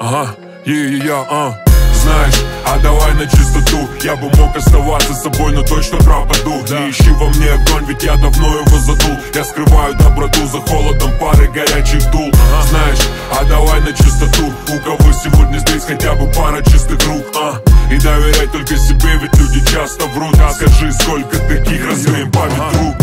Знаешь, а давай на чистоту. Я бы мог оставаться с собой, но точно пропаду. Не ищи во мне огонь, ведь я давно его задул. Я скрываю доброту за холодом пары горячих дул. Знаешь, а давай на чистоту. У кого сегодня здесь хотя бы пара чистых рук, И доверяй только себе, ведь люди часто врут. Скажи, сколько таких развеем по ветру,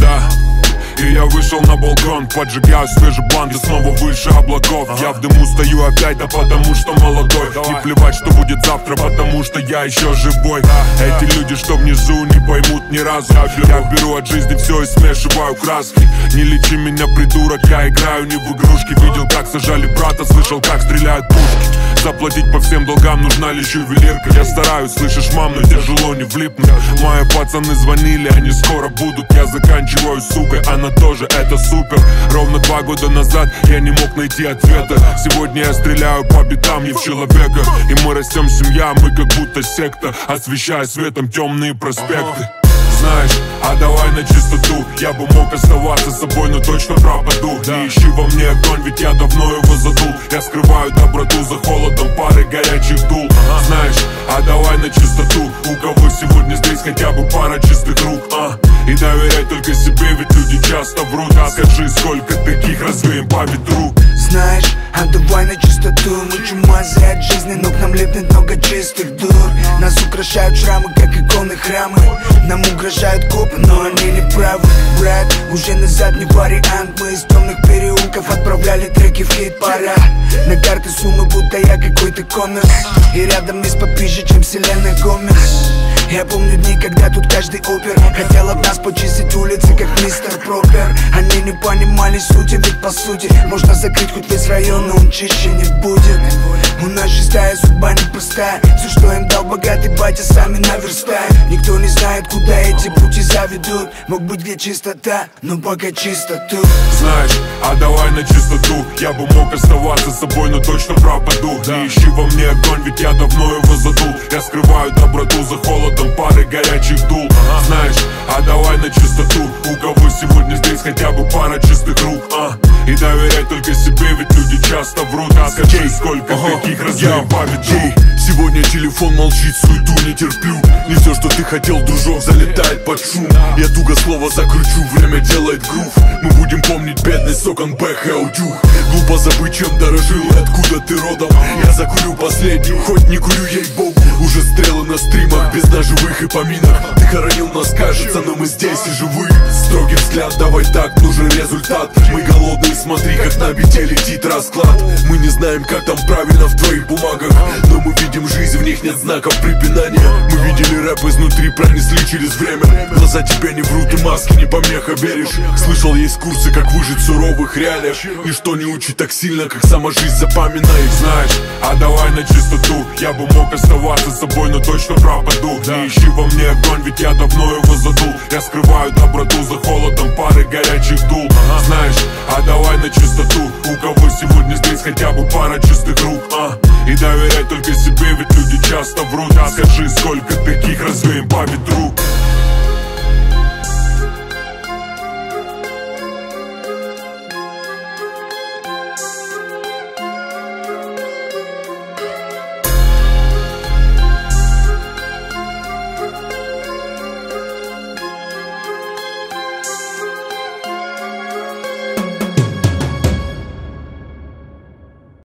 И я вышел на балкон, поджигаю свежий блант, и снова выше облаков. Я в дыму стою опять, да потому что молодой. Не плевать, что будет завтра, потому что я еще живой. Эти люди, что внизу, не поймут ни разу. Я беру от жизни все и смешиваю краски. Не лечи меня, придурок, я играю не в игрушки. Видел, как сажали брата, слышал, как стреляют пушки. Заплатить по всем долгам нужна лишь ювелирка. Я стараюсь, слышишь, мам, но тяжело не влипнуть. Мои пацаны звонили, они скоро будут. Я заканчиваю, сука, она тоже, это супер. Ровно 2 года назад я не мог найти ответа. Сегодня я стреляю по битам, не в человека. И мы растем семья, мы как будто секта, освещая светом темные проспекты. Знаешь, а давай на чистоту. Я бы мог оставаться с собой, но точно пропаду. Не ищи во мне огонь, ведь я давно его задул. Я скрываю доброту за холодом пары горячих дул. Знаешь, а давай на чистоту. У кого сегодня здесь хотя бы пара чистых рук, И доверяй только себе, ведь люди часто врут. Скажи, сколько таких развеем по ветру. Знаешь, а давай на чистоту. Мы чумазы от жизни, но к нам липнет много чистых дур. Нас украшают шрамы, как иконы храмы. Нам угрожают копы, но они не правы. Брат, уже назад не вариант. Мы из темных переулков отправляли треки в хит-парад. На карты суммы, будто я какой-то коммерс. И рядом есть попизже, чем Селена Гомес. Я помню дни, когда тут каждый опер хотел от нас почистить улицы, как мистер Пропер. Они не понимали сути, ведь по сути можно закрыть хоть весь район, но он чище не будет. У нас шестая судьба непростая. Все, что им дал богатый батя, сами наверстаем. Никто не знает, куда эти пути заведут. Мог быть где чистота, но пока чисто тут. Знаешь, а давай на чистоту. Я бы мог оставаться с собой, но точно пропаду. Не ищи во мне огонь, ведь я давно его задул. Я скрываю доброту за холодом пары горячих дул. Знаешь, а давай на чистоту. У кого сегодня здесь хотя бы пара чистых рук, И доверяй только себе, ведь люди часто врут. Скажи, сколько таких развеем по ветру. Сегодня телефон молчит, суету не терплю. Не все, что ты хотел, дружок, залетает под шум. Я туго слово закручу, время делает грув. Мы будем помнить бедность, сокон бэх и аудюх. Глупо забыть, чем дорожил и откуда ты родом. Я закурю последнюю, хоть не курю, ей-богу. Уже стрелы на стримах, без ножевых и поминок. Ты хоронил нас, кажется, но мы здесь и живые. Строгий взгляд, давай так, нужен результат. Мы голодные, смотри, как на бите летит расклад. Мы не знаем, как там правильно в твоих бумагах, но мы видим жизнь, в них нет знаков препинания. Мы видели рэп изнутри, пронесли через время. Глаза тебя не врут и маски не помеха, веришь? Слышал, есть курсы, как выжить в суровых реалиях. Ничто не учит так сильно, как сама жизнь, запоминай. Знаешь, а давай на чистоту. Я бы мог оставаться с собой, но точно пропаду. Не ищи во мне огонь, ведь я давно его задул. Я скрываю доброту за холодом пары горячих дул. Знаешь, а давай на чистоту. У кого сегодня здесь хотя бы пара чистых рук, И доверяй только себе, ведь люди часто врут. Скажи, сколько таких развеем по ветру.